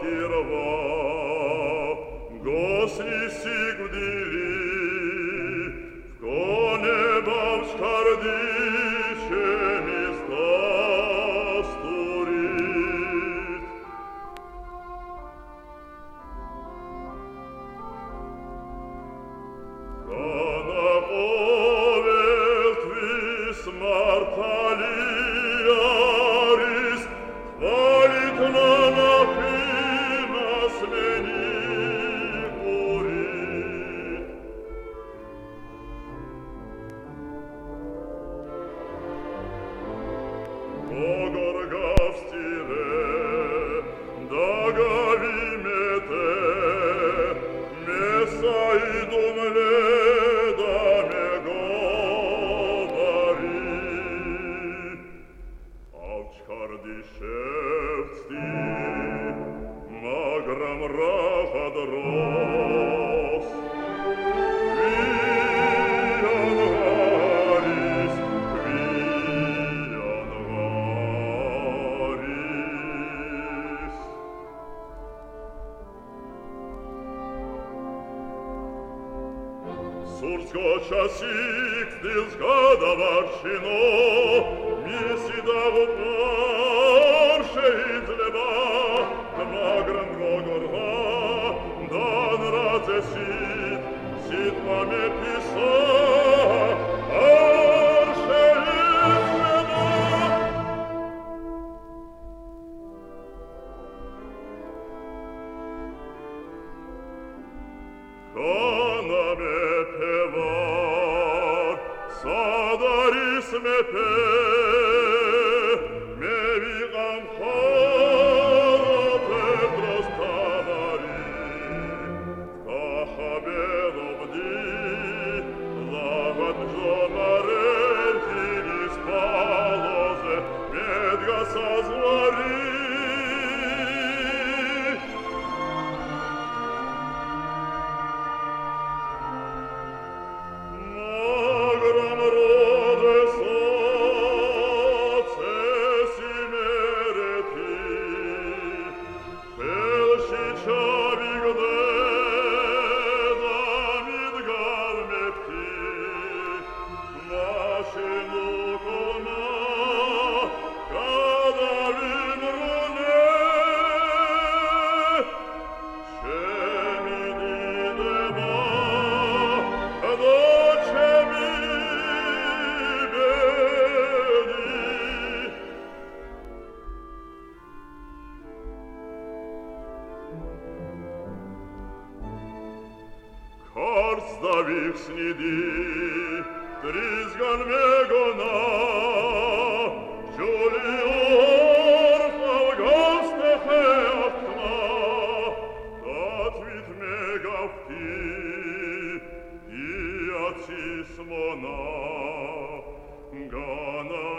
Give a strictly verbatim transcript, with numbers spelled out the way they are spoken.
сперва, госли сигудили, в коне бабскардище места сторит. Кана повест вис марталиарис, хвалит на напина смени курит. Огоргав стиле, дагави мете, меса идун ледами говори. Авчкардишевцти, маграм рахадрос, виангарис, виангарис. Сурско часик стил згадаварщино, миси даву парше излева, маграм гогорга, дан разе сит, сит маме писа, парше излева. Канаме певар, садарис ме пе, ме вигам хара Петрос тавари. Кахабе робди, лагат жонарен тирис палозе, медга сазвари. Magram rode soce simereti, pelši čavik deda midgar mepti, mašinu kona, kada vimrune, še mi didema, doće mi bedi. Kars davih snidi, trizgan megona, Juli orfav gastehe aftna, tatvit megafti, Iacis mona, gana